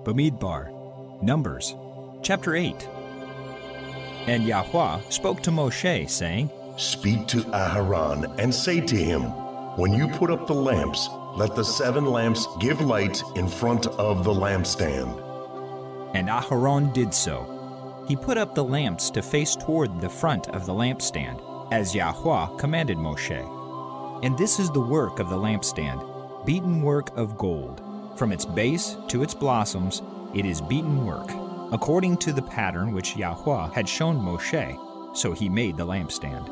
Bamidbar, Numbers, chapter 8. And Yahweh spoke to Moshe, saying, Speak to Aharon and say to him, When you put up the lamps, let the 7 lamps give light in front of the lampstand. And Aharon did so. He put up the lamps to face toward the front of the lampstand, as Yahweh commanded Moshe. And this is the work of the lampstand, beaten work of gold. From its base to its blossoms, it is beaten work, according to the pattern which Yahweh had shown Moshe, so he made the lampstand.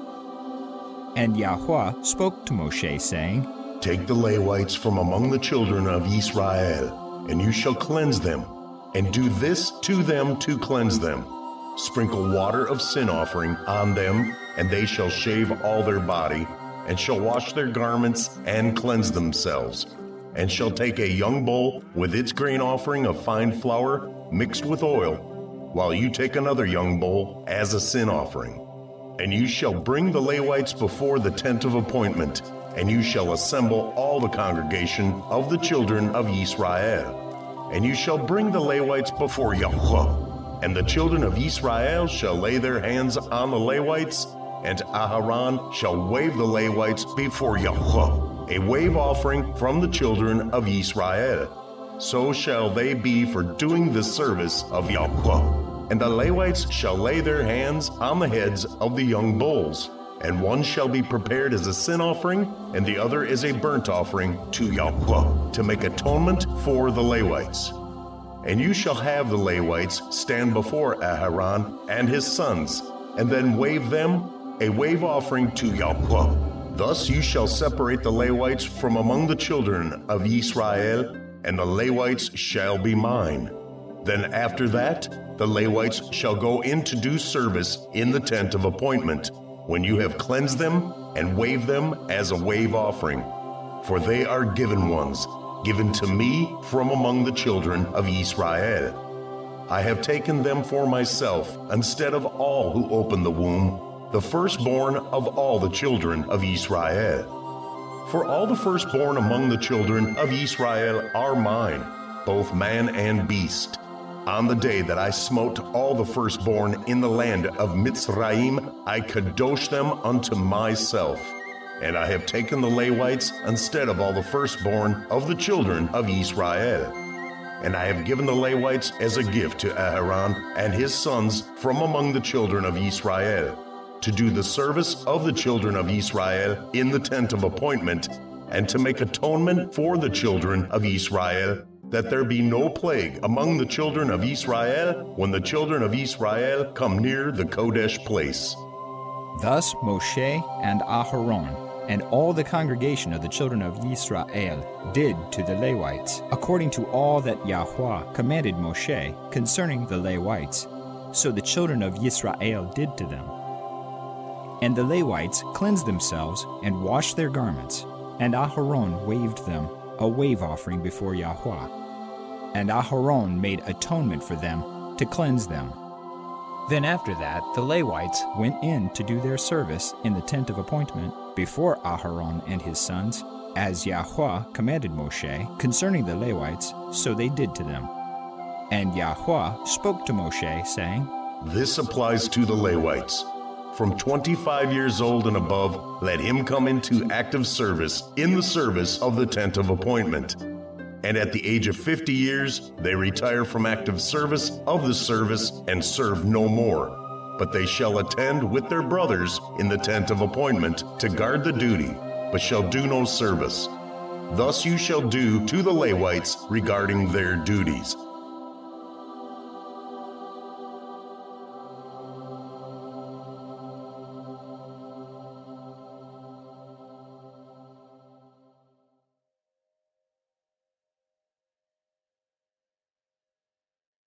And Yahweh spoke to Moshe, saying, Take the Levites from among the children of Israel, and you shall cleanse them, and do this to them to cleanse them. Sprinkle water of sin offering on them, and they shall shave all their body, and shall wash their garments and cleanse themselves. And shall take a young bull with its grain offering of fine flour mixed with oil, while you take another young bull as a sin offering. And you shall bring the Levites before the tent of appointment, and you shall assemble all the congregation of the children of Israel. And you shall bring the Levites before Yahweh, and the children of Israel shall lay their hands on the Levites, and Aharon shall wave the Levites before Yahweh, a wave offering from the children of Israel. So shall they be for doing the service of Yahweh. And the Levites shall lay their hands on the heads of the young bulls, and one shall be prepared as a sin offering, and the other as a burnt offering to Yahweh, to make atonement for the Levites. And you shall have the Levites stand before Aharon and his sons, and then wave them a wave offering to Yahweh. Thus you shall separate the Levites from among the children of Israel, and the Levites shall be mine. Then after that, the Levites shall go in to do service in the tent of appointment, when you have cleansed them and waved them as a wave offering. For they are given ones, given to me from among the children of Israel. I have taken them for myself, instead of all who open the womb, the firstborn of all the children of Israel. For all the firstborn among the children of Israel are mine, both man and beast. On the day that I smote all the firstborn in the land of Mitzrayim, I kadosh them unto myself. And I have taken the Levites instead of all the firstborn of the children of Israel. And I have given the Levites as a gift to Aharon and his sons from among the children of Israel, to do the service of the children of Israel in the tent of appointment, and to make atonement for the children of Israel, that there be no plague among the children of Israel when the children of Israel come near the Kodesh place. Thus Moshe and Aharon and all the congregation of the children of Israel did to the Levites, according to all that Yahweh commanded Moshe concerning the Levites. So the children of Israel did to them. And the Levites cleansed themselves and washed their garments, and Aharon waved them a wave offering before Yahweh. And Aharon made atonement for them to cleanse them. Then after that the Levites went in to do their service in the tent of appointment before Aharon and his sons, as Yahweh commanded Moshe concerning the Levites, so they did to them. And Yahweh spoke to Moshe, saying, This applies to the Levites. From 25 years old and above, let him come into active service in the service of the tent of appointment. And at the age of 50 years, they retire from active service of the service and serve no more. But they shall attend with their brothers in the tent of appointment to guard the duty, but shall do no service. Thus you shall do to the Levites regarding their duties.